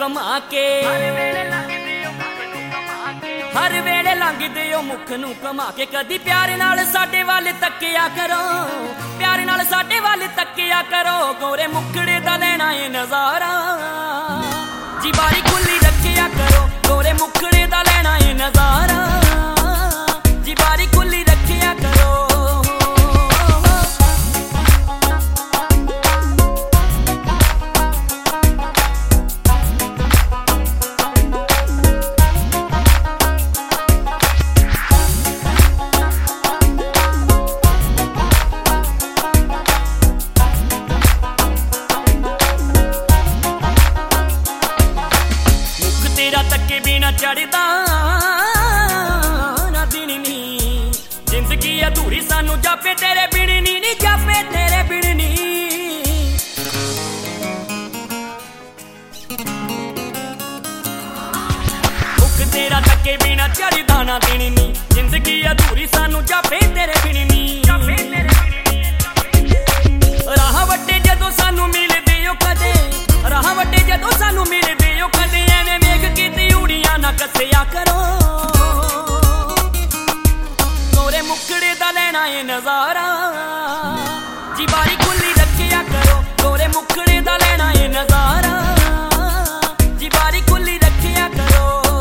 ਕਮਾ ਕੇ हर वेले लंघदे ओ मुख नूं कमा के कदी प्यार नाल साडे वाल तक्किया करो प्यार नाल साडे वाल तक्किया करो गोरे मुखड़े दा लेना ए नज़ारा जी बारी खुली रखिया करो गोरे मुखड़े दा लेना ए नज़ारा जी बारी खुली रखिया करो तके बिना चढ़दा ना दिन नी जिंदगी अधूरी सानू जापे तेरे बिन नी जापे तेरे बिन नी मुख तेरा तके बिना चढ़दा ना दिन नी जिंदगी अधूरी सानू जापे तेरे बिन नी राह वट्टे जदों सानू मिलदे ओ कदे राह वट्टे जदों सानू मिलदे ओ कदे एवें वेख के उड़ियां ना कसिया करो गोरे मुखड़े दा लेना ए नज़ारा जी बारी खुली रखिया करो गोरे मुखड़े दा लेना ए नज़ारा जी बारी खुली रखिया करो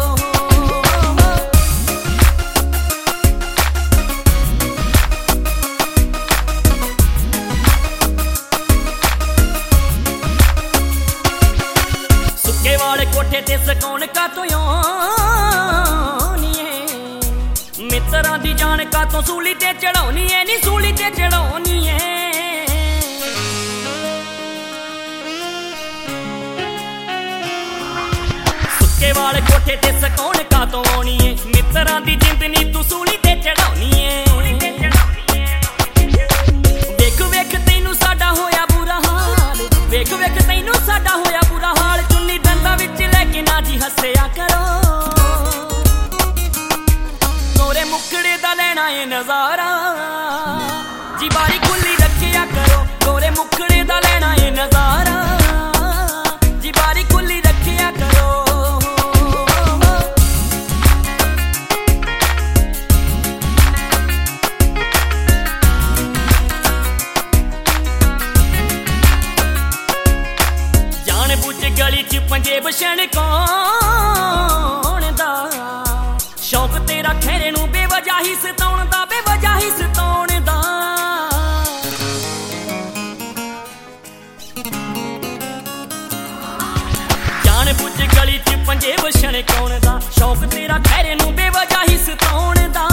सुके वाले कोठे ते सकौन का तो मित्रा दी जान का तो सूली ते चढ़ाउनी है नी सूली ते चढ़ाउनी है सुके वाले कोठे ते सकौन का तो आनी है मित्रा दी जिंदनी तू सूली ते चढ़ाउनी है वेख वेख तैनू साडा होया बुरा हाल वेख वेख तैनू साडा होया बुरा हाल चुन्नी दंदा विच लेके ना जी हस्सिया करो गोरे मुखड़े दा लेना ए नज़ारा जी बारी खुली रखिया करो गोरे मुखड़े दा लेना ए नज़ारा जी बारी खुली रखिया करो जान बुझ गली च पंजेब छणकाउण दा शौक तेरा खैरे नूं बेवजह ही सताउण दा बेवजह ही सताउण दा जान बुझ गली च पंजेब छणकाउण दा शौक तेरा खैरे नूं बेवजह ही सताउण दा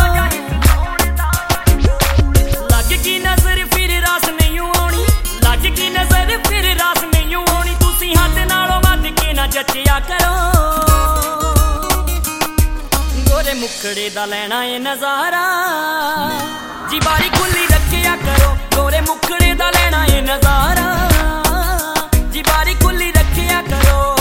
लग की नज़र फिर रास नहीं आउणी लग की नज़र फिर रास नहीं आउणी तुसीं हद नालों वध के ना जचिया करो गोरे मुखड़े दा लेना ए नज़ारा जी बारी खुली रखिया करो गोरे मुखड़े दा लेना ए नज़ारा जी बारी खुली रखिया करो